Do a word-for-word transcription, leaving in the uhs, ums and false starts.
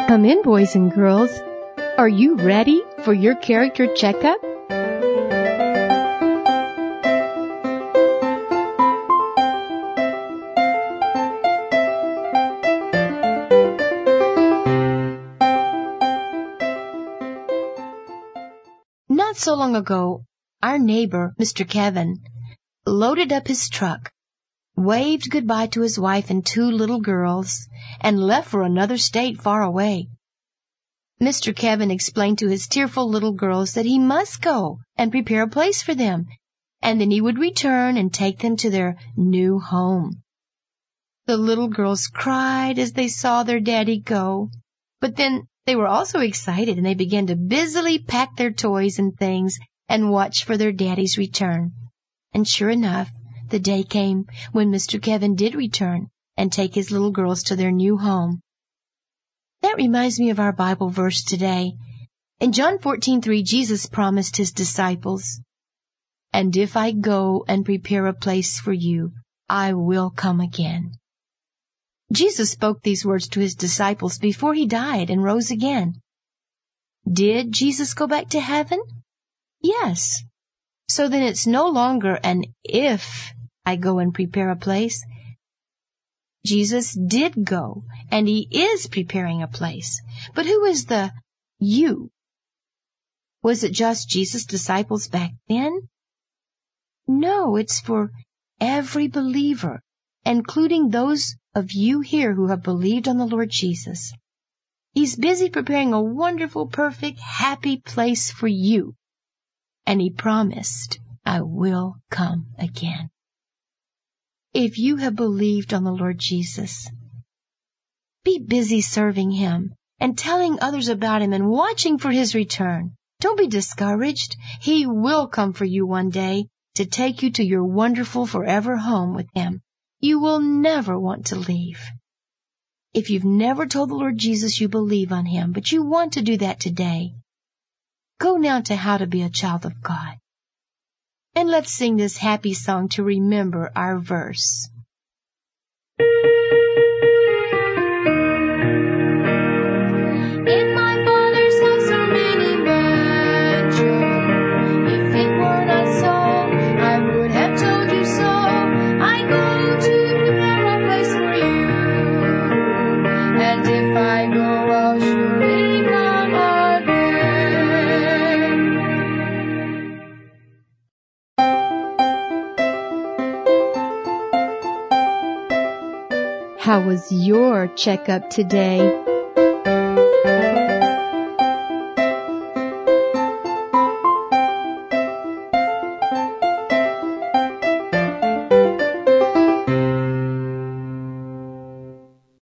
Come in, boys and girls. Are you ready for your character checkup? Not so long ago, our neighbor, Mister Kevin, loaded up his truck, waved goodbye to his wife and two little girls, and left for another state far away. Mister Kevin explained to his tearful little girls that he must go and prepare a place for them, and then he would return and take them to their new home. The little girls cried as they saw their daddy go, but then they were also excited, and they began to busily pack their toys and things and watch for their daddy's return. And sure enough, the day came when Mister Kevin did return and take his little girls to their new home. That reminds me of our Bible verse today. In John fourteen three, Jesus promised his disciples, "And if I go and prepare a place for you, I will come again." Jesus spoke these words to his disciples before he died and rose again. Did Jesus go back to heaven? Yes. So then it's no longer an if I go and prepare a place. Jesus did go, and he is preparing a place. But who is the you? Was it just Jesus' disciples back then? No, it's for every believer, including those of you here who have believed on the Lord Jesus. He's busy preparing a wonderful, perfect, happy place for you. And he promised, "I will come again." If you have believed on the Lord Jesus, be busy serving him and telling others about him and watching for his return. Don't be discouraged. He will come for you one day to take you to your wonderful forever home with him. You will never want to leave. If you've never told the Lord Jesus you believe on him, but you want to do that today, go now to How to Be a Child of God. And let's sing this happy song to remember our verse. In my Father's house are many mansions. If it were not so, I would have told you so. I go to prepare a place for you. And if I go, I'll surely come again. How was your checkup today?